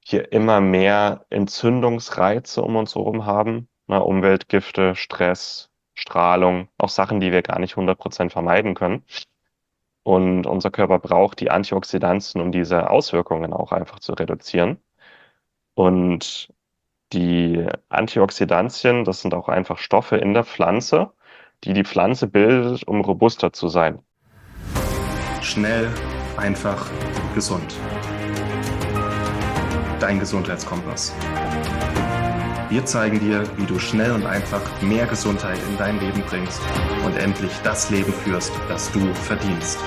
hier immer mehr Entzündungsreize um uns herum haben. Umweltgifte, Stress, Strahlung, auch Sachen, die wir gar nicht 100% vermeiden können. Und unser Körper braucht die Antioxidantien, um diese Auswirkungen auch einfach zu reduzieren. Und die Antioxidantien, das sind auch einfach Stoffe in der Pflanze, die die Pflanze bildet, um robuster zu sein. Schnell, einfach, gesund. Dein Gesundheitskompass. Wir zeigen dir, wie du schnell und einfach mehr Gesundheit in dein Leben bringst und endlich das Leben führst, das du verdienst.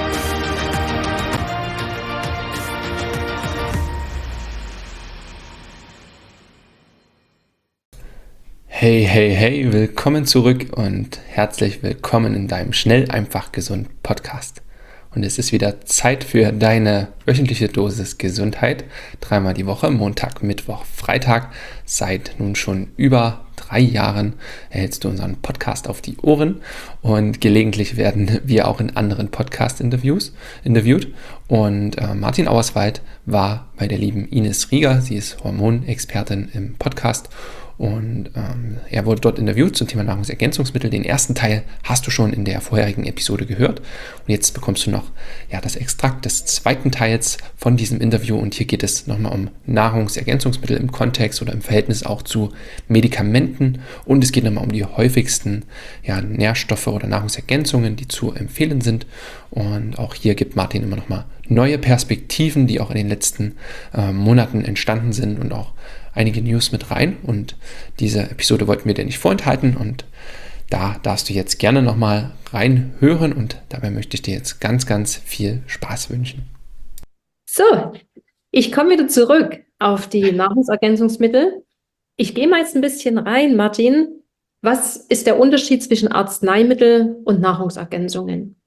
Hey, hey, hey, willkommen zurück und herzlich willkommen in deinem Schnell, einfach, gesund Podcast. Und es ist wieder Zeit für deine wöchentliche Dosis Gesundheit. Dreimal die Woche, Montag, Mittwoch, Freitag. Seit nun schon über 3 Jahren erhältst du unseren Podcast auf die Ohren und gelegentlich werden wir auch in anderen Podcast-Interviewt. Und Martin Auerswald war bei der lieben Ines Rieger, sie ist Hormonexpertin im Podcast. Und er wurde dort interviewt zum Thema Nahrungsergänzungsmittel. Den ersten Teil hast du schon in der vorherigen Episode gehört. Und jetzt bekommst du noch das Extrakt des zweiten Teils von diesem Interview. Und hier geht es nochmal um Nahrungsergänzungsmittel im Kontext oder im Verhältnis auch zu Medikamenten. Und es geht nochmal um die häufigsten Nährstoffe oder Nahrungsergänzungen, die zu empfehlen sind. Und auch hier gibt Martin immer nochmal neue Perspektiven, die auch in den letzten Monaten entstanden sind und auch einige News mit rein. Und diese Episode wollten wir dir nicht vorenthalten und da darfst du jetzt gerne nochmal reinhören und dabei möchte ich dir jetzt ganz, ganz viel Spaß wünschen. So, ich komme wieder zurück auf die Nahrungsergänzungsmittel. Ich gehe mal jetzt ein bisschen rein, Martin. Was ist der Unterschied zwischen Arzneimittel und Nahrungsergänzungen?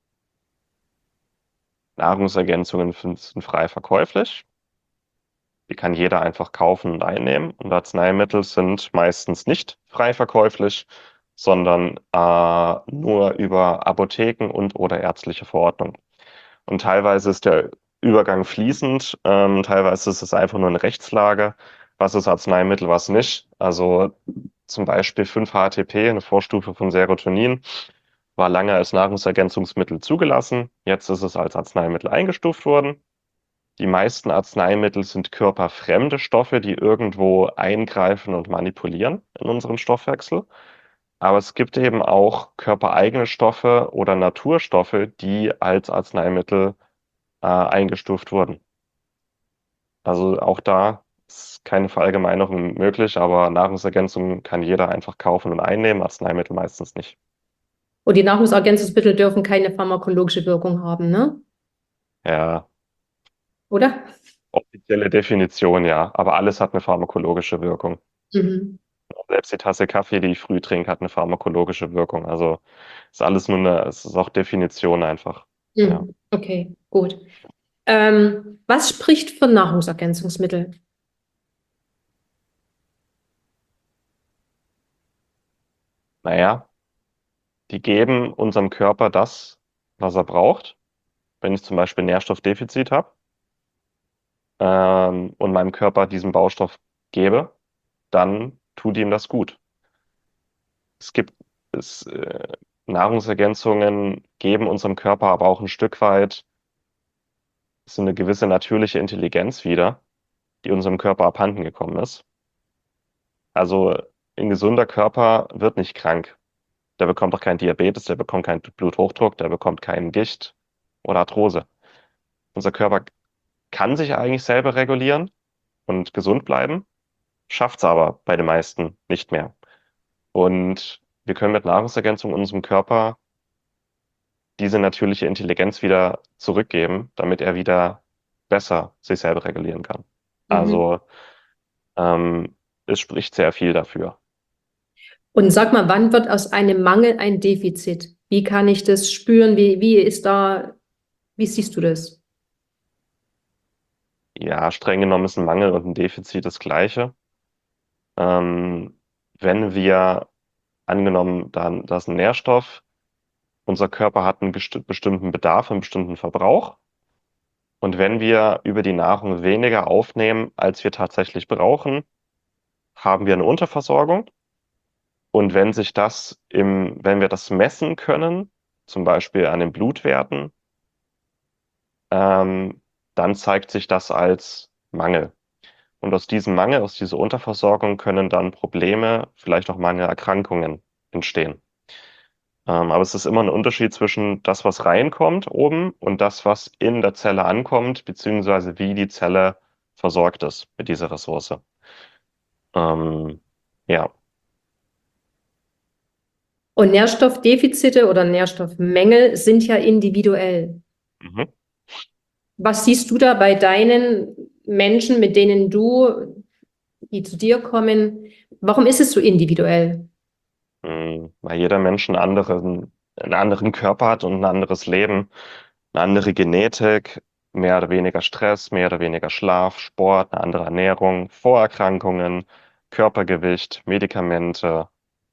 Nahrungsergänzungen sind frei verkäuflich. Die kann jeder einfach kaufen und einnehmen. Und Arzneimittel sind meistens nicht frei verkäuflich, sondern nur über Apotheken und oder ärztliche Verordnung. Und teilweise ist der Übergang fließend, teilweise ist es einfach nur eine Rechtslage. Was ist Arzneimittel, was nicht? Also zum Beispiel 5-HTP, eine Vorstufe von Serotonin, war lange als Nahrungsergänzungsmittel zugelassen. Jetzt ist es als Arzneimittel eingestuft worden. Die meisten Arzneimittel sind körperfremde Stoffe, die irgendwo eingreifen und manipulieren in unseren Stoffwechsel. Aber es gibt eben auch körpereigene Stoffe oder Naturstoffe, die als Arzneimittel eingestuft wurden. Also auch da ist keine Verallgemeinerung möglich, aber Nahrungsergänzungen kann jeder einfach kaufen und einnehmen, Arzneimittel meistens nicht. Und die Nahrungsergänzungsmittel dürfen keine pharmakologische Wirkung haben, ne? Ja, Oder? offizielle Definition ja, aber alles hat eine pharmakologische Wirkung. Mhm. Selbst die Tasse Kaffee, die ich früh trinke, hat eine pharmakologische Wirkung. Also ist alles nur es ist auch Definition einfach. Ja. Mhm. Okay, gut. Was spricht für Nahrungsergänzungsmittel? Naja, die geben unserem Körper das, was er braucht. Wenn ich zum Beispiel Nährstoffdefizit habe und meinem Körper diesen Baustoff gebe, dann tut ihm das gut. Es gibt es, Nahrungsergänzungen geben unserem Körper aber auch ein Stück weit so eine gewisse natürliche Intelligenz wieder, die unserem Körper abhanden gekommen ist. Also ein gesunder Körper wird nicht krank. Der bekommt auch keinen Diabetes, der bekommt keinen Bluthochdruck, der bekommt keinen Gicht oder Arthrose. Unser Körper kann sich eigentlich selber regulieren und gesund bleiben, schafft es aber bei den meisten nicht mehr. Und wir können mit Nahrungsergänzung unserem Körper diese natürliche Intelligenz wieder zurückgeben, damit er wieder besser sich selber regulieren kann. Mhm. Also es spricht sehr viel dafür. Und sag mal, wann wird aus einem Mangel ein Defizit? Wie kann ich das spüren? Wie siehst du das? Ja, streng genommen ist ein Mangel und ein Defizit das Gleiche. Ähm, wenn wir angenommen, dann das ist ein Nährstoff, unser Körper hat einen bestimmten Bedarf, einen bestimmten Verbrauch Und wenn wir über die Nahrung weniger aufnehmen, als wir tatsächlich brauchen, haben wir eine Unterversorgung. Und wenn wir das messen können, zum Beispiel an den Blutwerten, ähm, dann zeigt sich das als Mangel. Und aus diesem Mangel, aus dieser Unterversorgung können dann Probleme, vielleicht auch Mangelerkrankungen entstehen. Aber es ist immer ein Unterschied zwischen das, was reinkommt oben und das, was in der Zelle ankommt, beziehungsweise wie die Zelle versorgt ist mit dieser Ressource. Ja. Und Nährstoffdefizite oder Nährstoffmängel sind ja individuell. Mhm. Was siehst du da bei deinen Menschen, mit denen die zu dir kommen? Warum ist es so individuell? Weil jeder Mensch einen anderen Körper hat und ein anderes Leben, eine andere Genetik, mehr oder weniger Stress, mehr oder weniger Schlaf, Sport, eine andere Ernährung, Vorerkrankungen, Körpergewicht, Medikamente.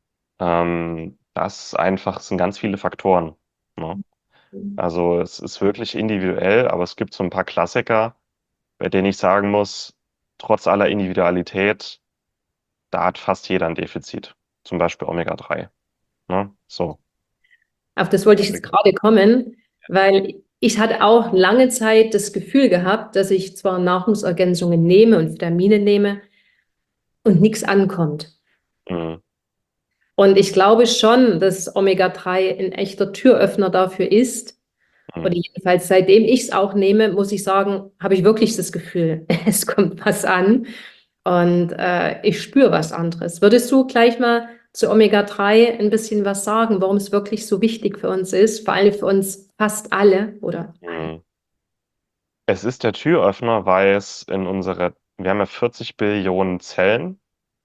Das sind ganz viele Faktoren. Ne? Also es ist wirklich individuell, aber es gibt so ein paar Klassiker, bei denen ich sagen muss, trotz aller Individualität, da hat fast jeder ein Defizit. Zum Beispiel Omega-3. Ne? So. Auf das wollte ich jetzt gerade kommen, weil ich hatte auch lange Zeit das Gefühl gehabt, dass ich zwar Nahrungsergänzungen nehme und Vitamine nehme und nichts ankommt. Mhm. Und ich glaube schon, dass Omega-3 ein echter Türöffner dafür ist. Oder Mhm. jedenfalls seitdem ich es auch nehme, muss ich sagen, habe ich wirklich das Gefühl, es kommt was an und ich spüre was anderes. Würdest du gleich mal zu Omega-3 ein bisschen was sagen, warum es wirklich so wichtig für uns ist, vor allem für uns fast alle oder alle? Mhm. Es ist der Türöffner, weil wir haben ja 40 Billionen Zellen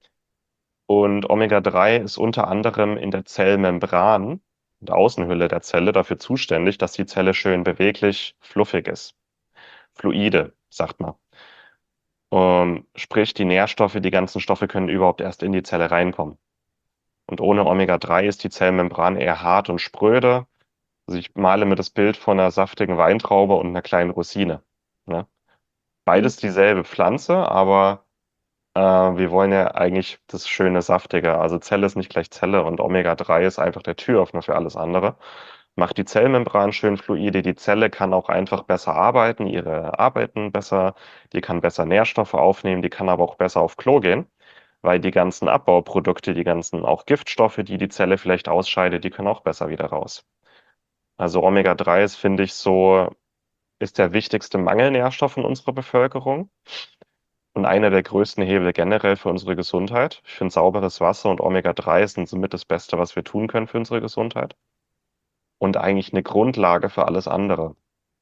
und Omega-3 ist unter anderem in der Zellmembran, der Außenhülle der Zelle, dafür zuständig, dass die Zelle schön beweglich, fluffig ist. Fluide, sagt man. Sprich, die Nährstoffe, die ganzen Stoffe können überhaupt erst in die Zelle reinkommen. Und ohne Omega-3 ist die Zellmembran eher hart und spröde. Also ich male mir das Bild von einer saftigen Weintraube und einer kleinen Rosine. Ne? Beides dieselbe Pflanze, aber wir wollen ja eigentlich das schöne Saftige. Also Zelle ist nicht gleich Zelle und Omega-3 ist einfach der Türöffner für alles andere. Macht die Zellmembran schön fluide. Die Zelle kann auch einfach besser arbeiten, ihre Arbeiten besser. Die kann besser Nährstoffe aufnehmen, die kann aber auch besser auf Klo gehen, weil die ganzen Abbauprodukte, die ganzen auch Giftstoffe, die die Zelle vielleicht ausscheidet, die können auch besser wieder raus. Also Omega-3 ist, finde ich, ist der wichtigste Mangelnährstoff in unserer Bevölkerung und einer der größten Hebel generell für unsere Gesundheit. Ich finde, sauberes Wasser und Omega-3 sind somit das Beste, was wir tun können für unsere Gesundheit und eigentlich eine Grundlage für alles andere.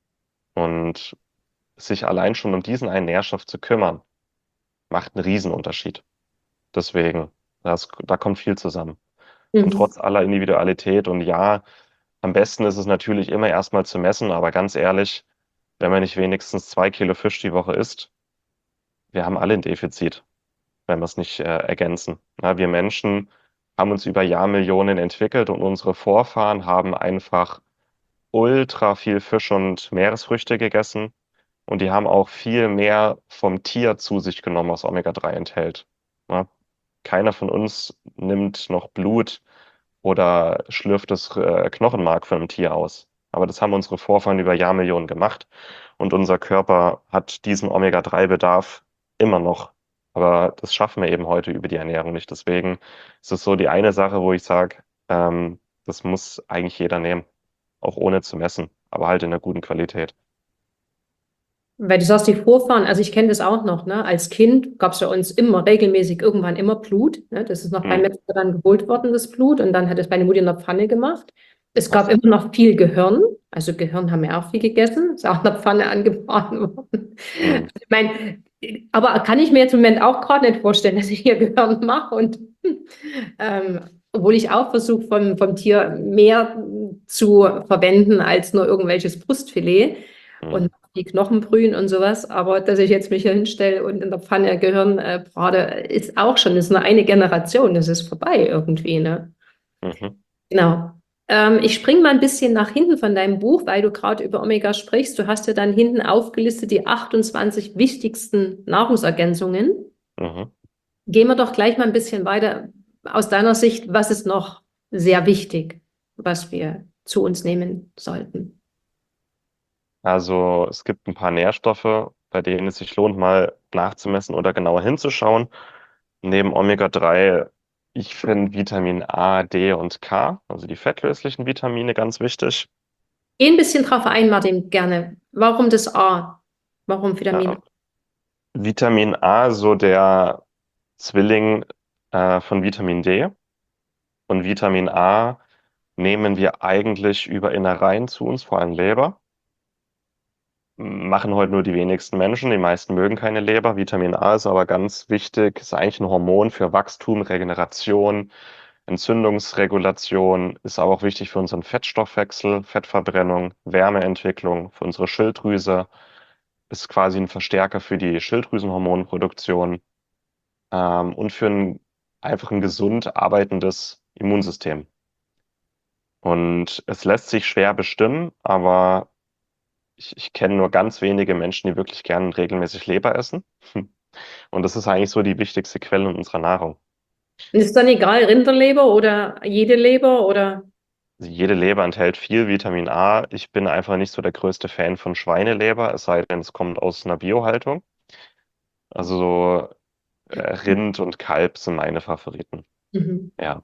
Und sich allein schon um diesen einen Nährstoff zu kümmern, macht einen Riesenunterschied. Deswegen, da kommt viel zusammen. Und Mhm. trotz aller Individualität und ja, am besten ist es natürlich immer erstmal zu messen, aber ganz ehrlich, wenn man nicht wenigstens 2 Kilo Fisch die Woche isst, wir haben alle ein Defizit, wenn wir es nicht ergänzen. Ja, wir Menschen haben uns über Jahrmillionen entwickelt und unsere Vorfahren haben einfach ultra viel Fisch und Meeresfrüchte gegessen und die haben auch viel mehr vom Tier zu sich genommen, was Omega-3 enthält. Ja, keiner von uns nimmt noch Blut oder schlürft das Knochenmark von einem Tier aus. Aber das haben unsere Vorfahren über Jahrmillionen gemacht und unser Körper hat diesen Omega-3-Bedarf immer noch. Aber das schaffen wir eben heute über die Ernährung nicht. Deswegen ist es so die eine Sache, wo ich sage, das muss eigentlich jeder nehmen, auch ohne zu messen, aber halt in einer guten Qualität. Weil du sagst, die Vorfahren, also ich kenne das auch noch, ne? Als Kind gab es bei uns immer regelmäßig irgendwann immer Blut. Ne? Das ist noch beim Hm. Metzger dann geholt worden, das Blut, und dann hat es meine Mutter in der Pfanne gemacht. Es gab Was? immer noch viel Gehirn, also Gehirn haben wir auch viel gegessen, ist auch in der Pfanne angebraten worden. Hm. Ich meine, aber kann ich mir jetzt im Moment auch gerade nicht vorstellen, dass ich hier Gehirn mache und obwohl ich auch versuche, vom Tier mehr zu verwenden als nur irgendwelches Brustfilet Hm. und die Knochenbrühen und sowas. Aber dass ich jetzt mich hier hinstelle und in der Pfanne Gehirn brate, ist auch schon, ist nur eine Generation, das ist vorbei irgendwie, ne? Mhm. Genau. Ich springe mal ein bisschen nach hinten von deinem Buch, weil du gerade über Omega sprichst. Du hast ja dann hinten aufgelistet die 28 wichtigsten Nahrungsergänzungen. Mhm. Gehen wir doch gleich mal ein bisschen weiter. Aus deiner Sicht, was ist noch sehr wichtig, was wir zu uns nehmen sollten? Also es gibt ein paar Nährstoffe, bei denen es sich lohnt, mal nachzumessen oder genauer hinzuschauen. Neben Omega-3, ich finde Vitamin A, D und K, also die fettlöslichen Vitamine, ganz wichtig. Geh ein bisschen drauf ein, Martin, gerne. Warum das A? Warum Vitamin? Ja, Vitamin A, so der Zwilling von Vitamin D. Und Vitamin A nehmen wir eigentlich über Innereien zu uns, vor allem Leber. Machen heute nur die wenigsten Menschen. Die meisten mögen keine Leber. Vitamin A ist aber ganz wichtig. Ist eigentlich ein Hormon für Wachstum, Regeneration, Entzündungsregulation. Ist aber auch wichtig für unseren Fettstoffwechsel, Fettverbrennung, Wärmeentwicklung, für unsere Schilddrüse. Ist quasi ein Verstärker für die Schilddrüsenhormonproduktion, und für einfach ein gesund arbeitendes Immunsystem. Und es lässt sich schwer bestimmen, aber ich kenne nur ganz wenige Menschen, die wirklich gern regelmäßig Leber essen. Und das ist eigentlich so die wichtigste Quelle in unserer Nahrung. Und ist dann egal, Rinderleber oder jede Leber oder? Also jede Leber enthält viel Vitamin A. Ich bin einfach nicht so der größte Fan von Schweineleber, es sei denn, es kommt aus einer Biohaltung. Also so, Rind und Kalb sind meine Favoriten. Mhm. Ja.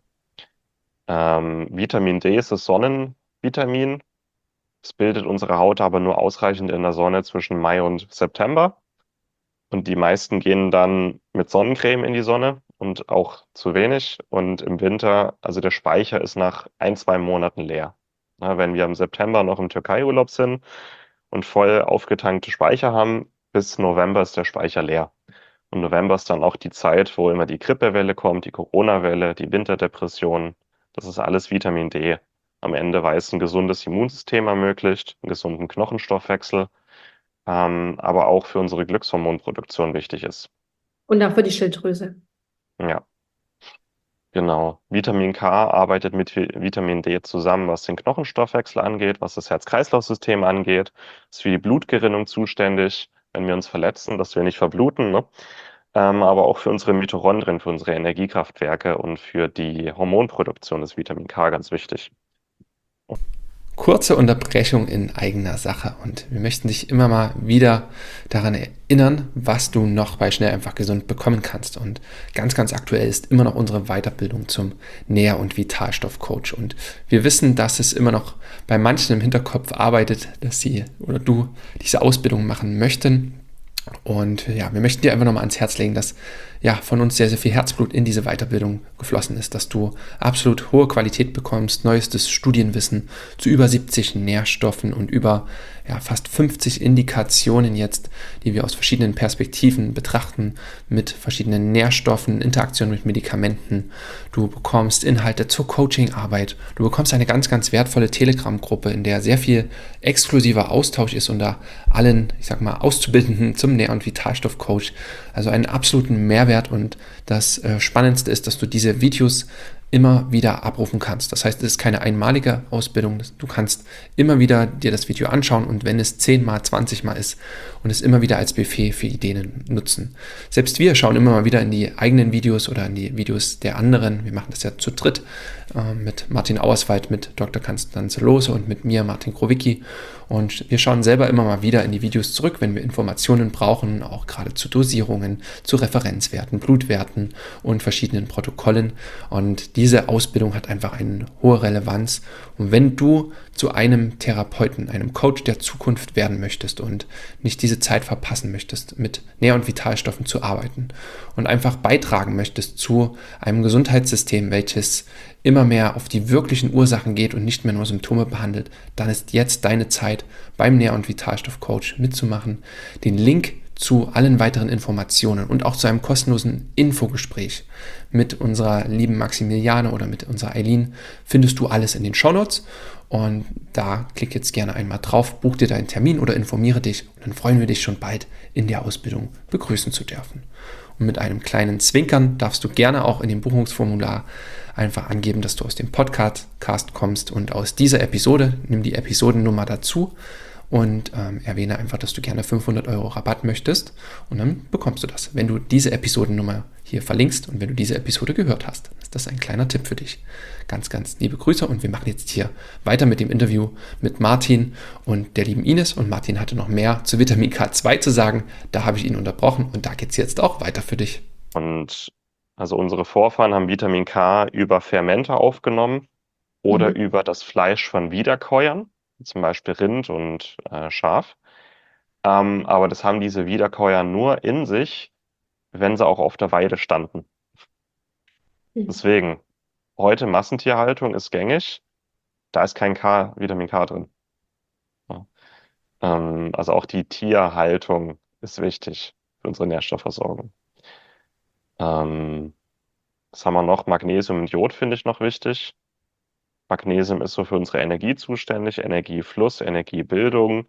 Vitamin D ist das Sonnenvitamin. Es bildet unsere Haut aber nur ausreichend in der Sonne zwischen Mai und September. Und die meisten gehen dann mit Sonnencreme in die Sonne und auch zu wenig. Und im Winter, also der Speicher ist nach 1, 2 Monaten leer. Na, wenn wir im September noch im Türkei-Urlaub sind und voll aufgetankte Speicher haben, bis November ist der Speicher leer. Und November ist dann auch die Zeit, wo immer die Grippewelle kommt, die Corona-Welle, die Winterdepression. Das ist alles Vitamin D am Ende, weil es ein gesundes Immunsystem ermöglicht, einen gesunden Knochenstoffwechsel, aber auch für unsere Glückshormonproduktion wichtig ist. Und auch für die Schilddrüse. Ja, genau. Vitamin K arbeitet mit Vitamin D zusammen, was den Knochenstoffwechsel angeht, was das Herz-Kreislauf-System angeht. Ist für die Blutgerinnung zuständig, wenn wir uns verletzen, dass wir nicht verbluten, ne? Aber auch für unsere Mitochondrien, für unsere Energiekraftwerke und für die Hormonproduktion ist Vitamin K ganz wichtig. Kurze Unterbrechung in eigener Sache und wir möchten dich immer mal wieder daran erinnern, was du noch bei Schnell einfach gesund bekommen kannst. Und ganz, ganz aktuell ist immer noch unsere Weiterbildung zum Nähr- und Vitalstoffcoach. Und wir wissen, dass es immer noch bei manchen im Hinterkopf arbeitet, dass sie oder du diese Ausbildung machen möchten. Und ja, wir möchten dir einfach nochmal ans Herz legen, dass ja von uns sehr, sehr viel Herzblut in diese Weiterbildung geflossen ist, dass du absolut hohe Qualität bekommst, neuestes Studienwissen zu über 70 Nährstoffen und über fast 50 Indikationen jetzt, die wir aus verschiedenen Perspektiven betrachten, mit verschiedenen Nährstoffen, Interaktion mit Medikamenten. Du bekommst Inhalte zur Coachingarbeit. Du bekommst eine ganz, ganz wertvolle Telegram-Gruppe, in der sehr viel exklusiver Austausch ist unter allen, ich sag mal, Auszubildenden zum Nähr- und Vitalstoff-Coach. Also einen absoluten Mehrwert und das Spannendste ist, dass du diese Videos immer wieder abrufen kannst. Das heißt, es ist keine einmalige Ausbildung. Du kannst immer wieder dir das Video anschauen und wenn es 10-mal, 20-mal ist und es immer wieder als Buffet für Ideen nutzen. Selbst wir schauen immer mal wieder in die eigenen Videos oder in die Videos der anderen. Wir machen das ja zu dritt mit Martin Auerswald, mit Dr. Konstanze Lohse und mit mir, Martin Krowicki. Und wir schauen selber immer mal wieder in die Videos zurück, wenn wir Informationen brauchen, auch gerade zu Dosierungen, zu Referenzwerten, Blutwerten und verschiedenen Protokollen. Und diese Ausbildung hat einfach eine hohe Relevanz. Und wenn du zu einem Therapeuten, einem Coach der Zukunft werden möchtest und nicht diese Zeit verpassen möchtest, mit Nähr- und Vitalstoffen zu arbeiten und einfach beitragen möchtest zu einem Gesundheitssystem, welches immer mehr auf die wirklichen Ursachen geht und nicht mehr nur Symptome behandelt, dann ist jetzt deine Zeit, beim Nähr- und Vitalstoff-Coach mitzumachen. Den Link zu allen weiteren Informationen und auch zu einem kostenlosen Infogespräch mit unserer lieben Maximiliane oder mit unserer Eileen findest du alles in den Shownotes. Und da klick jetzt gerne einmal drauf, buch dir deinen Termin oder informiere dich und dann freuen wir dich schon bald in der Ausbildung begrüßen zu dürfen. Und mit einem kleinen Zwinkern darfst du gerne auch in dem Buchungsformular einfach angeben, dass du aus dem Podcast kommst und aus dieser Episode. Nimm die Episodennummer dazu und erwähne einfach, dass du gerne 500 Euro Rabatt möchtest und dann bekommst du das, wenn du diese Episodennummer hier verlinkst und wenn du diese Episode gehört hast. Ist das ein kleiner Tipp für dich. Ganz, ganz liebe Grüße und wir machen jetzt hier weiter mit dem Interview mit Martin und der lieben Ines. Und Martin hatte noch mehr zu Vitamin K2 zu sagen. Da habe ich ihn unterbrochen und da geht es jetzt auch weiter für dich. Und also unsere Vorfahren haben Vitamin K über Fermente aufgenommen oder über das Fleisch von Wiederkäuern, zum Beispiel Rind und Schaf. Aber das haben diese Wiederkäuer nur in sich, wenn sie auch auf der Weide standen. Deswegen, heute Massentierhaltung ist gängig, da ist kein Vitamin K drin. Ja. Also auch die Tierhaltung ist wichtig für unsere Nährstoffversorgung. Was haben wir noch? Magnesium und Jod finde ich noch wichtig. Magnesium ist so für unsere Energie zuständig, Energiefluss, Energiebildung,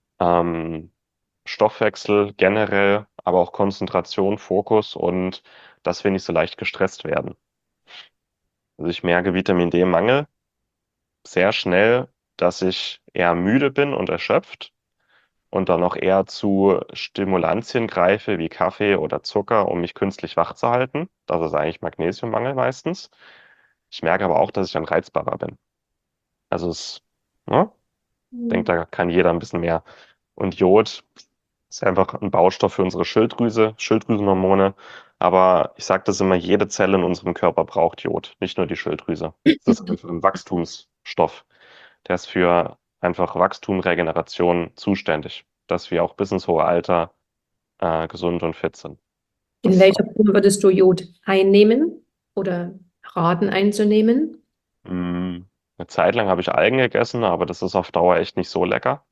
Stoffwechsel generell, aber auch Konzentration, Fokus und dass wir nicht so leicht gestresst werden. Also ich merke Vitamin D-Mangel sehr schnell, dass ich eher müde bin und erschöpft und dann auch eher zu Stimulantien greife, wie Kaffee oder Zucker, um mich künstlich wach zu halten. Das ist eigentlich Magnesiummangel meistens. Ich merke aber auch, dass ich dann reizbarer bin. Also ne? Ich denke, da kann jeder ein bisschen mehr. Und Jod ist einfach ein Baustoff für unsere Schilddrüse, Schilddrüsenhormone. Aber ich sage das immer, jede Zelle in unserem Körper braucht Jod, nicht nur die Schilddrüse. Das ist einfach ein Wachstumsstoff. Der ist für einfach Wachstum, Regeneration zuständig, dass wir auch bis ins hohe Alter gesund und fit sind. In Das ist welcher Form würdest du Jod einnehmen oder raten einzunehmen? eine Zeit lang habe ich Algen gegessen, aber das ist auf Dauer echt nicht so lecker.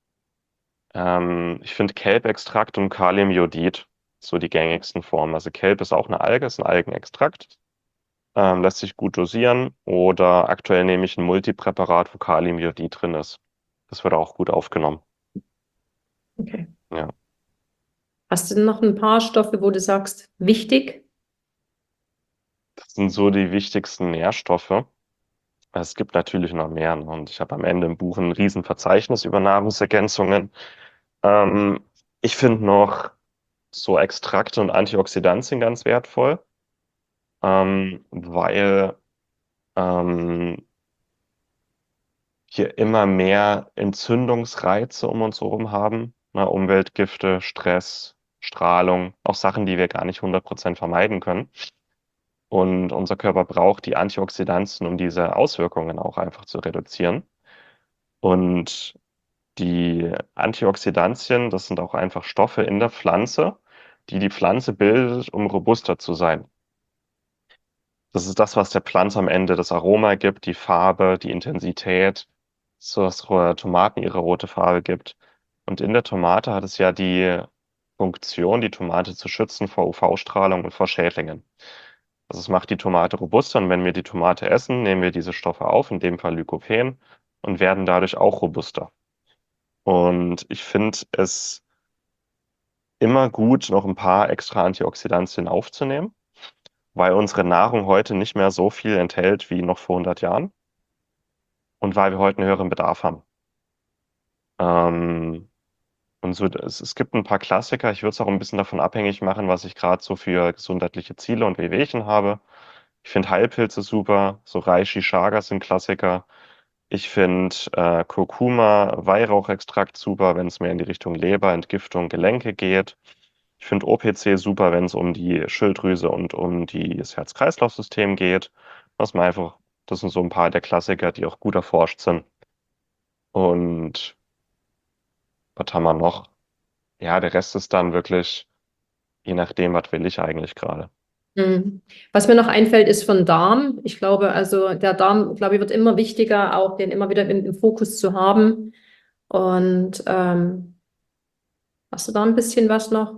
Ich finde Kelbextrakt und Kaliumjodid so die gängigsten Formen. Also Kelb ist auch eine Alge, ist ein Algenextrakt. Lässt sich gut dosieren. Oder aktuell nehme ich ein Multipräparat, wo Kaliumjodid drin ist. Das wird auch gut aufgenommen. Okay. Ja. Hast du denn noch ein paar Stoffe, wo du sagst, wichtig? Das sind so die wichtigsten Nährstoffe. Es gibt natürlich noch mehr, ne? Und ich habe am Ende im Buch ein Riesenverzeichnis über Nahrungsergänzungen. Ich finde noch so Extrakte und Antioxidantien ganz wertvoll, weil ähm, hier immer mehr Entzündungsreize um uns herum haben. Ne? Umweltgifte, Stress, Strahlung, auch Sachen, die wir gar nicht 100% vermeiden können. Und unser Körper braucht die Antioxidantien, um diese Auswirkungen auch einfach zu reduzieren. Und die Antioxidantien, das sind auch einfach Stoffe in der Pflanze, die die Pflanze bildet, um robuster zu sein. Das ist das, was der Pflanze am Ende das Aroma gibt, die Farbe, die Intensität, so dass Tomaten ihre rote Farbe gibt. Und in der Tomate hat es ja die Funktion, die Tomate zu schützen vor UV-Strahlung und vor Schädlingen. Also es macht die Tomate robuster und wenn wir die Tomate essen, nehmen wir diese Stoffe auf, in dem Fall Lycopen, und werden dadurch auch robuster. Und ich finde es immer gut, noch ein paar extra Antioxidantien aufzunehmen, weil unsere Nahrung heute nicht mehr so viel enthält wie noch vor 100 Jahren und weil wir heute einen höheren Bedarf haben. Ähm, und so, es gibt ein paar Klassiker. Ich würde es auch ein bisschen davon abhängig machen, was ich gerade so für gesundheitliche Ziele und Wehwehchen habe. Ich finde Heilpilze super, so Reishi, Chaga sind Klassiker. Ich finde Kurkuma, Weihrauchextrakt super, wenn es mehr in die Richtung Leber, Entgiftung, Gelenke geht. Ich finde OPC super, wenn es um die Schilddrüse und um das Herz-Kreislauf-System geht. Das sind so ein paar der Klassiker, die auch gut erforscht sind. Und was haben wir noch? Ja, der Rest ist dann wirklich, je nachdem, was will ich eigentlich gerade. Was mir noch einfällt, ist von Darm. Ich glaube, also der Darm, glaube ich, wird immer wichtiger, auch den immer wieder im Fokus zu haben. Und hast du da ein bisschen was noch?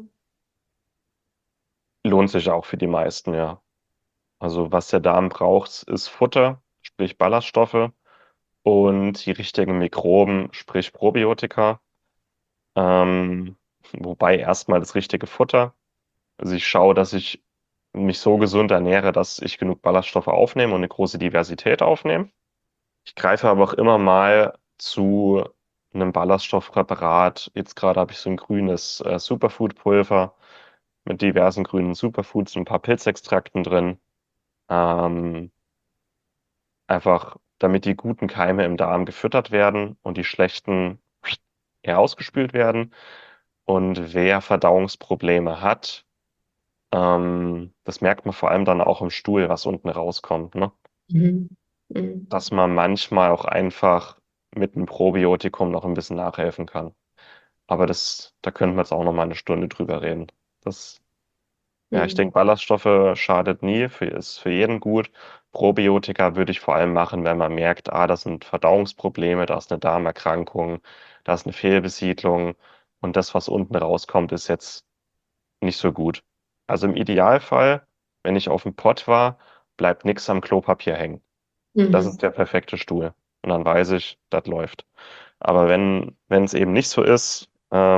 Lohnt sich auch für die meisten, ja. Also was der Darm braucht, ist Futter, sprich Ballaststoffe und die richtigen Mikroben, sprich Probiotika. Ähm, wobei erstmal das richtige Futter. Also ich schaue, dass ich mich so gesund ernähre, dass ich genug Ballaststoffe aufnehme und eine große Diversität aufnehme. Ich greife aber auch immer mal zu einem Ballaststoffpräparat. Jetzt gerade habe ich so ein grünes Superfood-Pulver mit diversen grünen Superfoods, ein paar Pilzextrakten drin. Ähm, Einfach, damit die guten Keime im Darm gefüttert werden und die schlechten eher ausgespült werden. Und wer Verdauungsprobleme hat, das merkt man vor allem dann auch im Stuhl, was unten rauskommt, ne? Mhm. Mhm. Dass man manchmal auch einfach mit einem Probiotikum noch ein bisschen nachhelfen kann. Aber da könnten wir jetzt auch noch mal eine Stunde drüber reden. Das, ja, ich Mhm. denke, Ballaststoffe schadet nie, ist für jeden gut. Probiotika würde ich vor allem machen, wenn man merkt, das sind Verdauungsprobleme, da ist eine Darmerkrankung, da ist eine Fehlbesiedlung und das, was unten rauskommt, ist jetzt nicht so gut. Also im Idealfall, wenn ich auf dem Pott war, bleibt nichts am Klopapier hängen. Das Mhm. ist der perfekte Stuhl. Und dann weiß ich, das läuft. Aber wenn es eben nicht so ist,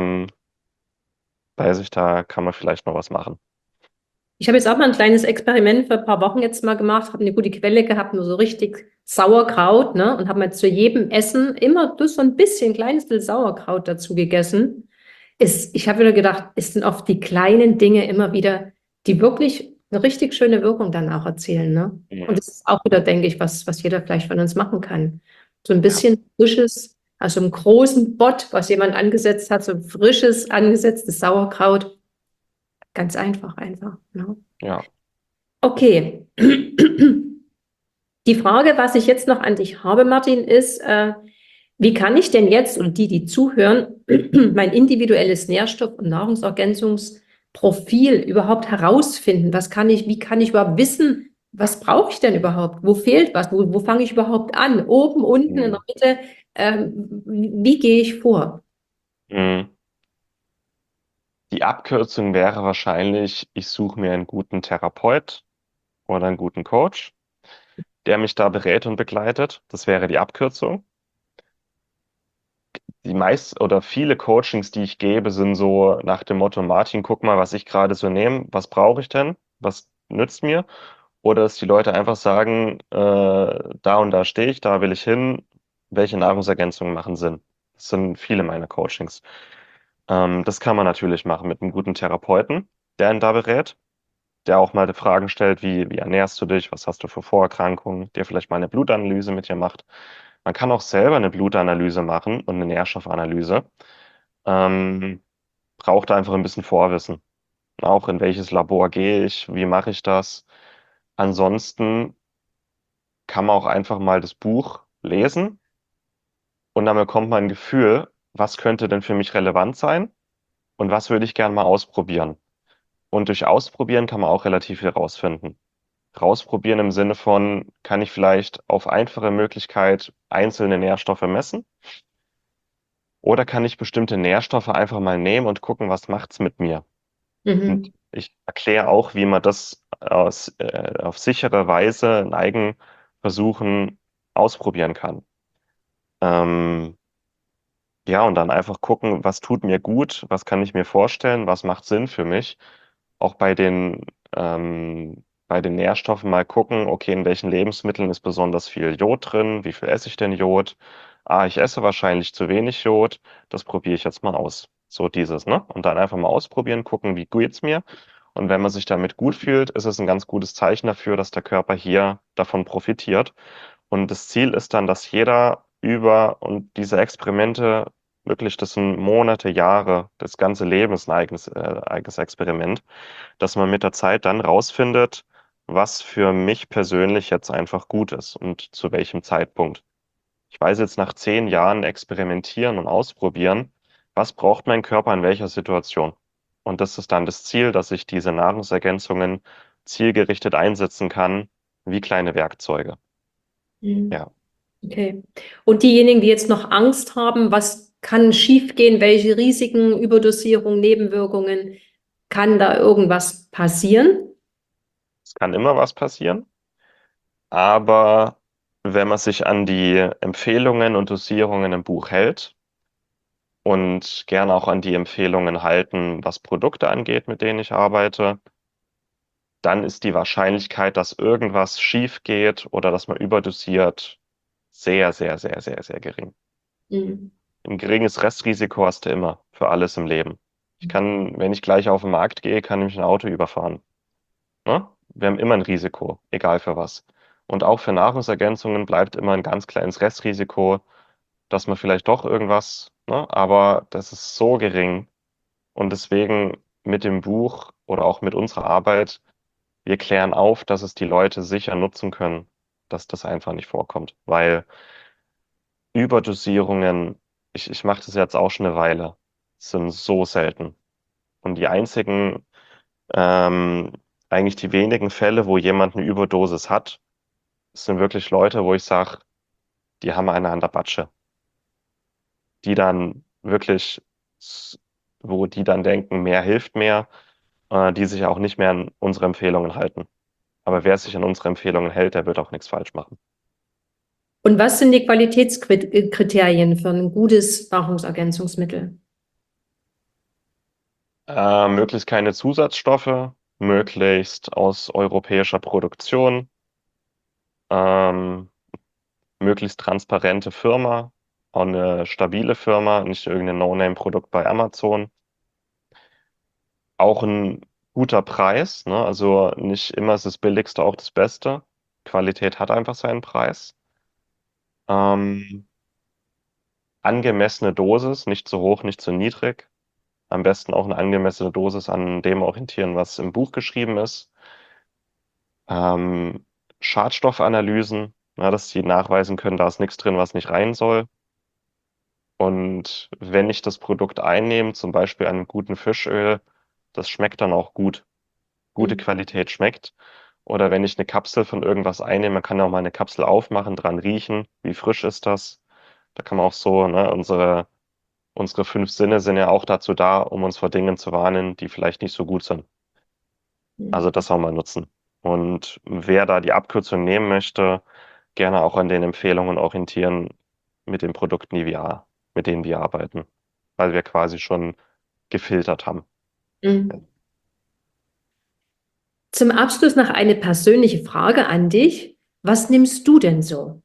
weiß ich, da kann man vielleicht noch was machen. Ich habe jetzt auch mal ein kleines Experiment für ein paar Wochen jetzt mal gemacht, habe eine gute Quelle gehabt, nur so richtig Sauerkraut, ne? Und habe mir zu jedem Essen immer bloß so ein bisschen, kleines bisschen Sauerkraut dazu gegessen. Ich habe wieder gedacht, es sind oft die kleinen Dinge immer wieder, die wirklich eine richtig schöne Wirkung dann auch erzielen, ne? Und Mhm. das ist auch wieder, denke ich, was jeder vielleicht von uns machen kann. So ein Ja, bisschen frisches, also einen großen Bott, was jemand angesetzt hat, so ein frisches, angesetztes Sauerkraut. Ganz einfach, ne? ja. Okay. Die Frage, was ich jetzt noch an dich habe, Martin, ist, wie kann ich denn jetzt und die zuhören, mein individuelles Nährstoff- und Nahrungsergänzungsprofil überhaupt herausfinden? Wie kann ich überhaupt wissen, was brauche ich denn überhaupt? Wo fehlt was? Wo fange ich überhaupt an? Oben, unten, in der Mhm. Mitte? Wie gehe ich vor? Mhm. Die Abkürzung wäre wahrscheinlich, ich suche mir einen guten Therapeut oder einen guten Coach, der mich da berät und begleitet. Das wäre die Abkürzung. Die meist oder viele Coachings, die ich gebe, sind so nach dem Motto, Martin, guck mal, was ich gerade so nehme. Was brauche ich denn? Was nützt mir? Oder dass die Leute einfach sagen, da und da stehe ich, da will ich hin. Welche Nahrungsergänzungen machen Sinn? Das sind viele meiner Coachings. Das kann man natürlich machen mit einem guten Therapeuten, der ihn da berät, der auch mal die Fragen stellt, wie ernährst du dich, was hast du für Vorerkrankungen, der vielleicht mal eine Blutanalyse mit dir macht. Man kann auch selber eine Blutanalyse machen und eine Nährstoffanalyse. Ähm, Braucht einfach ein bisschen Vorwissen. Auch in welches Labor gehe ich, wie mache ich das. Ansonsten kann man auch einfach mal das Buch lesen und dann bekommt man ein Gefühl, was könnte denn für mich relevant sein und was würde ich gerne mal ausprobieren. Und durch Ausprobieren kann man auch relativ viel rausfinden. Rausprobieren im Sinne von, kann ich vielleicht auf einfache Möglichkeit einzelne Nährstoffe messen? Oder kann ich bestimmte Nährstoffe einfach mal nehmen und gucken, was macht's mit mir? Und Mhm. ich erkläre auch, wie man das auf sichere Weise in Eigenversuchen ausprobieren kann. Ähm, ja, und dann einfach gucken, was tut mir gut, was kann ich mir vorstellen, was macht Sinn für mich. Auch bei den Nährstoffen mal gucken, okay, in welchen Lebensmitteln ist besonders viel Jod drin, wie viel esse ich denn Jod? Ich esse wahrscheinlich zu wenig Jod, das probiere ich jetzt mal aus. So dieses, ne? Und dann einfach mal ausprobieren, gucken, wie geht's mir. Und wenn man sich damit gut fühlt, ist es ein ganz gutes Zeichen dafür, dass der Körper hier davon profitiert. Und das Ziel ist dann, dass jeder und diese Experimente wirklich, das sind Monate, Jahre, das ganze Leben ist ein eigenes Experiment, dass man mit der Zeit dann rausfindet, was für mich persönlich jetzt einfach gut ist und zu welchem Zeitpunkt. Ich weiß jetzt nach 10 Jahren experimentieren und ausprobieren, was braucht mein Körper in welcher Situation. Und das ist dann das Ziel, dass ich diese Nahrungsergänzungen zielgerichtet einsetzen kann, wie kleine Werkzeuge. Mhm. Ja. Okay. Und diejenigen, die jetzt noch Angst haben, was kann schiefgehen, welche Risiken, Überdosierung, Nebenwirkungen, kann da irgendwas passieren? Es kann immer was passieren, aber wenn man sich an die Empfehlungen und Dosierungen im Buch hält und gerne auch an die Empfehlungen halten, was Produkte angeht, mit denen ich arbeite, dann ist die Wahrscheinlichkeit, dass irgendwas schief geht oder dass man überdosiert, sehr, sehr, sehr, sehr, sehr gering. Mhm. Ein geringes Restrisiko hast du immer für alles im Leben. Ich kann, wenn ich gleich auf den Markt gehe, kann ich ein Auto überfahren. Ne? Wir haben immer ein Risiko, egal für was. Und auch für Nahrungsergänzungen bleibt immer ein ganz kleines Restrisiko, dass man vielleicht doch irgendwas, ne? Aber das ist so gering. Und deswegen mit dem Buch oder auch mit unserer Arbeit, wir klären auf, dass es die Leute sicher nutzen können, dass das einfach nicht vorkommt. Weil Überdosierungen, ich mache das jetzt auch schon eine Weile, sind so selten. Und die einzigen, ähm, eigentlich die wenigen Fälle, wo jemand eine Überdosis hat, sind wirklich Leute, wo ich sage, die haben eine an der Batsche. Die dann wirklich, s- wo die dann denken, mehr hilft mehr, die sich auch nicht mehr an unsere Empfehlungen halten. Aber wer sich an unsere Empfehlungen hält, der wird auch nichts falsch machen. Und was sind die Qualitätskriterien für ein gutes Nahrungsergänzungsmittel? Möglichst keine Zusatzstoffe, möglichst aus europäischer Produktion, ähm, möglichst transparente Firma, auch eine stabile Firma, nicht irgendein No-Name-Produkt bei Amazon. Auch ein guter Preis, ne? Also nicht immer ist das Billigste auch das Beste. Qualität hat einfach seinen Preis. Ähm, Angemessene Dosis, nicht zu hoch, nicht zu niedrig. Am besten auch eine angemessene Dosis an dem orientieren, was im Buch geschrieben ist. Ähm, Schadstoffanalysen, na, dass sie nachweisen können, da ist nichts drin, was nicht rein soll. Und wenn ich das Produkt einnehme, zum Beispiel einem guten Fischöl, das schmeckt dann auch gut. Gute Mhm. Qualität schmeckt. Oder wenn ich eine Kapsel von irgendwas einnehme, man kann ja auch mal eine Kapsel aufmachen, dran riechen, wie frisch ist das. Da kann man auch so, ne, unsere fünf Sinne sind ja auch dazu da, um uns vor Dingen zu warnen, die vielleicht nicht so gut sind. Also das auch mal nutzen. Und wer da die Abkürzung nehmen möchte, gerne auch an den Empfehlungen orientieren mit den Produkten, mit denen wir arbeiten, weil wir quasi schon gefiltert haben. Mhm. Zum Abschluss noch eine persönliche Frage an dich. Was nimmst du denn so?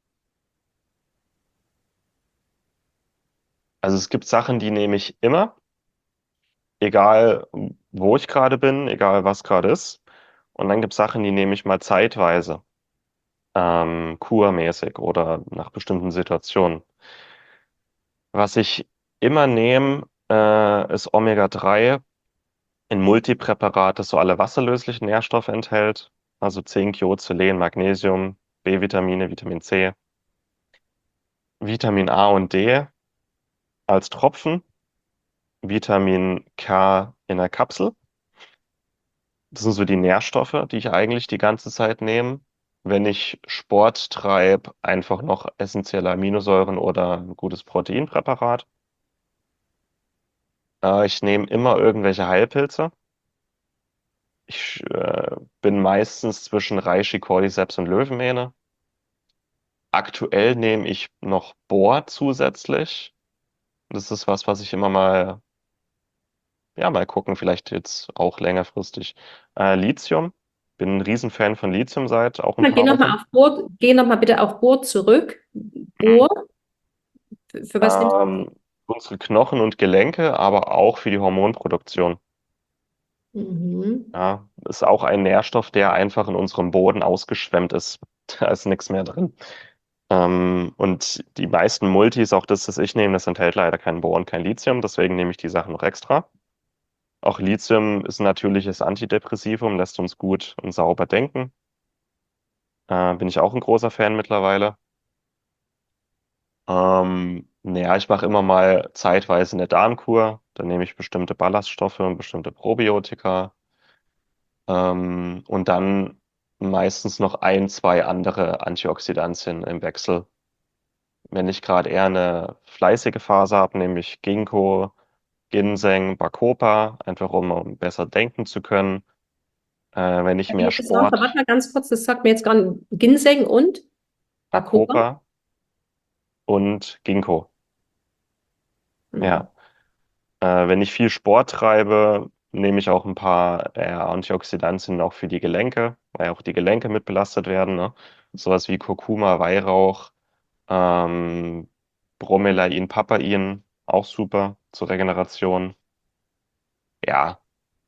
Also es gibt Sachen, die nehme ich immer, egal wo ich gerade bin, egal was gerade ist. Und dann gibt es Sachen, die nehme ich mal zeitweise, kurmäßig oder nach bestimmten Situationen. Was ich immer nehme, ist Omega-3 in Multipräparat, das so alle wasserlöslichen Nährstoffe enthält. Also Zink, Jod, Selen, Magnesium, B-Vitamine, Vitamin C, Vitamin A und D als Tropfen, Vitamin K in der Kapsel. Das sind so die Nährstoffe, die ich eigentlich die ganze Zeit nehme. Wenn ich Sport treibe, einfach noch essentielle Aminosäuren oder ein gutes Proteinpräparat. Ich nehme immer irgendwelche Heilpilze. Ich bin meistens zwischen Reishi, Cordyceps und Löwenmähne. Aktuell nehme ich noch Bor zusätzlich. Das ist was, was ich immer mal, ja, mal gucken, vielleicht jetzt auch längerfristig. Lithium. Bin ein Riesenfan von Lithium seit auch ein Geh paar nochmal Wochen. auf Bohr, geh noch mal bitte auf Bohr zurück. Bohr, für was nimmst Ähm, Unsere Knochen und Gelenke, aber auch für die Hormonproduktion. du? Mhm. Ja, ist auch ein Nährstoff, der einfach in unserem Boden ausgeschwemmt ist. Da ist nichts mehr drin. Und die meisten Multis, auch das ich nehme, das enthält leider kein Bohr und kein Lithium, deswegen nehme ich die Sachen noch extra. Auch Lithium ist ein natürliches Antidepressivum, lässt uns gut und sauber denken. Bin ich auch ein großer Fan mittlerweile. Naja, ich mache immer mal zeitweise eine Darmkur. Da nehme ich bestimmte Ballaststoffe und bestimmte Probiotika. Und dann meistens noch ein, zwei andere Antioxidantien im Wechsel. Wenn ich gerade eher eine fleißige Phase habe, nehme ich Ginkgo, Ginseng, Bacopa, einfach um besser denken zu können. Wenn ich mehr Warte Sport, mal ganz kurz, das sagt mir jetzt gerade Ginseng und Bacopa. Bacopa und Ginkgo. Ja. Wenn ich viel Sport treibe, nehme ich auch ein paar Antioxidantien auch für die Gelenke, weil auch die Gelenke mit belastet werden, ne? Sowas wie Kurkuma, Weihrauch, ähm, Bromelain, Papain, auch super zur Regeneration. Ja,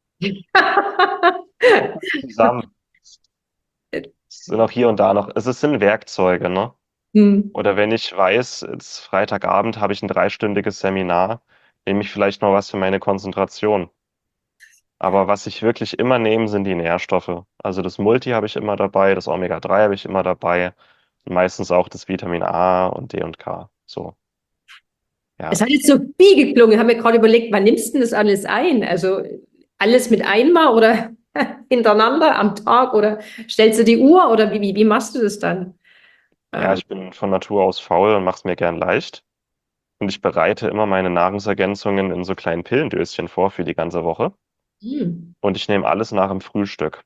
zusammen. Es sind auch hier und da noch, es sind Werkzeuge, ne? Hm. Oder wenn ich weiß, jetzt Freitagabend habe ich ein dreistündiges Seminar, nehme ich vielleicht noch was für meine Konzentration. Aber was ich wirklich immer nehme, sind die Nährstoffe. Also das Multi habe ich immer dabei, das Omega-3 habe ich immer dabei. Und meistens auch das Vitamin A und D und K. So, Es ja. hat jetzt so viel geklungen. Ich habe mir gerade überlegt, wann nimmst du denn das alles ein? Also alles mit einmal oder hintereinander am Tag oder stellst du die Uhr oder wie machst du das dann? Ja, Ähm, ich bin von Natur aus faul und mache es mir gern leicht. Und ich bereite immer meine Nahrungsergänzungen in so kleinen Pillendöschen vor für die ganze Woche. hm, Und ich nehme alles nach dem Frühstück.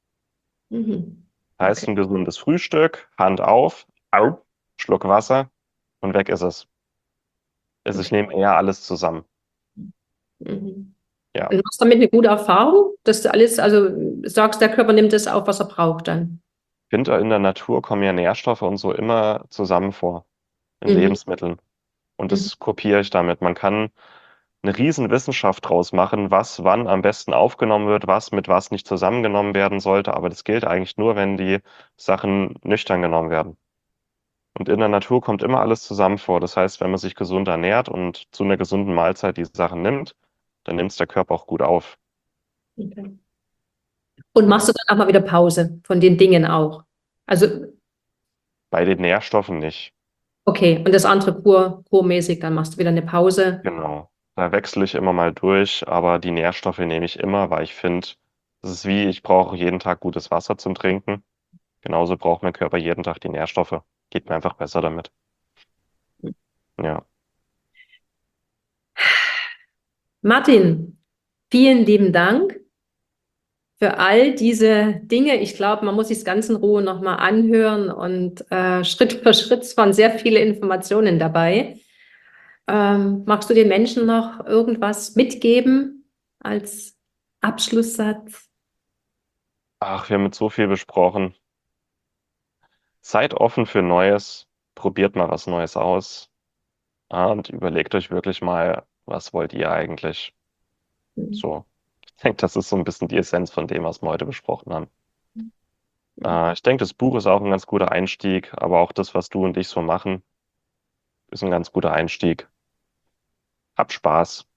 Heißt okay. ein gesundes Frühstück, Hand auf, au, Schluck Wasser und weg ist es. Also ich Okay. nehme eher alles zusammen. Mhm. Ja. Und machst damit eine gute Erfahrung, dass du alles, also sagst, der Körper nimmt das auf, was er braucht dann. Ich finde, in der Natur kommen ja Nährstoffe und so immer zusammen vor, in Mhm. Lebensmitteln. Und Mhm. das kopiere ich damit. Man kann eine riesen Wissenschaft draus machen, was wann am besten aufgenommen wird, was mit was nicht zusammengenommen werden sollte. Aber das gilt eigentlich nur, wenn die Sachen nüchtern genommen werden. Und in der Natur kommt immer alles zusammen vor. Das heißt, wenn man sich gesund ernährt und zu einer gesunden Mahlzeit die Sachen nimmt, dann nimmt es der Körper auch gut auf. Okay. Und Ja. machst du dann auch mal wieder Pause von den Dingen auch? Also, Bei den Nährstoffen nicht. okay, und das andere kurmäßig, dann machst du wieder eine Pause. Genau. Da wechsle ich immer mal durch, aber die Nährstoffe nehme ich immer, weil ich finde, das ist wie, ich brauche jeden Tag gutes Wasser zum Trinken. Genauso braucht mein Körper jeden Tag die Nährstoffe. Geht mir einfach besser damit. Ja, Martin, vielen lieben Dank für all diese Dinge. Ich glaube, man muss sich das ganz in Ruhe nochmal anhören und Schritt für Schritt waren sehr viele Informationen dabei. Magst du den Menschen noch irgendwas mitgeben als Abschlusssatz? ach, wir haben jetzt so viel besprochen. Seid offen für Neues, probiert mal was Neues aus, und überlegt euch wirklich mal, was wollt ihr eigentlich? So, ich denke, das ist so ein bisschen die Essenz von dem, was wir heute besprochen haben. Ich denke, das Buch ist auch ein ganz guter Einstieg, aber auch das, was du und ich so machen, ist ein ganz guter Einstieg. Habt Spaß.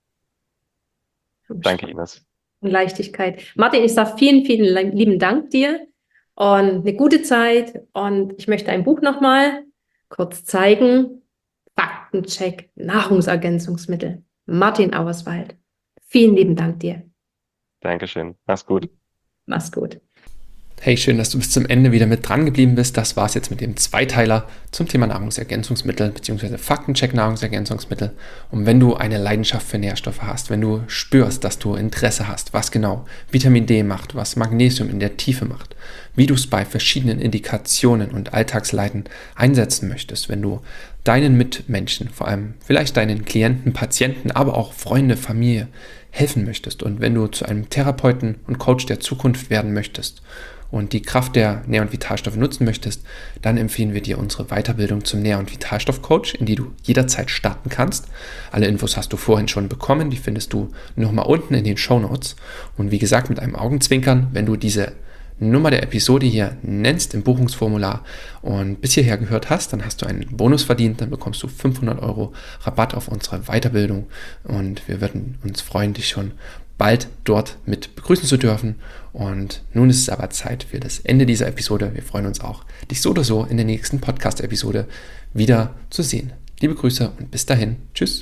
Danke, Ines. Und Leichtigkeit. Martin, ich sage vielen, vielen lieben Dank dir und eine gute Zeit. Und ich möchte ein Buch nochmal kurz zeigen. Faktencheck, Nahrungsergänzungsmittel. Martin Auerswald. Vielen lieben Dank dir. Dankeschön. Mach's gut. Mach's gut. Hey, schön, dass du bis zum Ende wieder mit dran geblieben bist. Das war's jetzt mit dem Zweiteiler zum Thema Nahrungsergänzungsmittel bzw. Faktencheck Nahrungsergänzungsmittel. Und wenn du eine Leidenschaft für Nährstoffe hast, wenn du spürst, dass du Interesse hast, was genau Vitamin D macht, was Magnesium in der Tiefe macht, wie du es bei verschiedenen Indikationen und Alltagsleiden einsetzen möchtest, wenn du deinen Mitmenschen, vor allem vielleicht deinen Klienten, Patienten, aber auch Freunde, Familie helfen möchtest und wenn du zu einem Therapeuten und Coach der Zukunft werden möchtest und die Kraft der Nähr- und Vitalstoffe nutzen möchtest, dann empfehlen wir dir unsere Weiterbildung zum Nähr- und Vitalstoff-Coach, in die du jederzeit starten kannst. Alle Infos hast du vorhin schon bekommen, die findest du nochmal unten in den Shownotes. Und wie gesagt, mit einem Augenzwinkern, wenn du diese Nummer der Episode hier nennst im Buchungsformular und bis hierher gehört hast, dann hast du einen Bonus verdient, dann bekommst du 500 € Rabatt auf unsere Weiterbildung und wir würden uns freuen, dich schon bald dort mit begrüßen zu dürfen. Und nun ist es aber Zeit für das Ende dieser Episode. Wir freuen uns auch, dich so oder so in der nächsten Podcast-Episode wieder zu sehen. Liebe Grüße und bis dahin. Tschüss.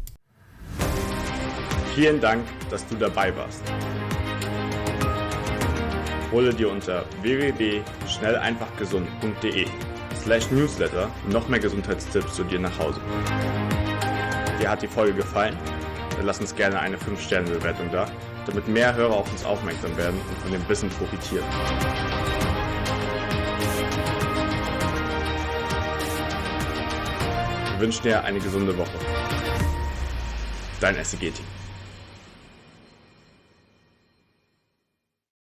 Vielen Dank, dass du dabei warst. Hole dir unter www.schnelleinfachgesund.de/Newsletter noch mehr Gesundheitstipps zu dir nach Hause. Dir hat die Folge gefallen? Dann lass uns gerne eine 5-Sterne-Bewertung da, damit mehr Hörer auf uns aufmerksam werden und von dem Wissen profitieren. Wir wünschen dir eine gesunde Woche. dein SEG-Team.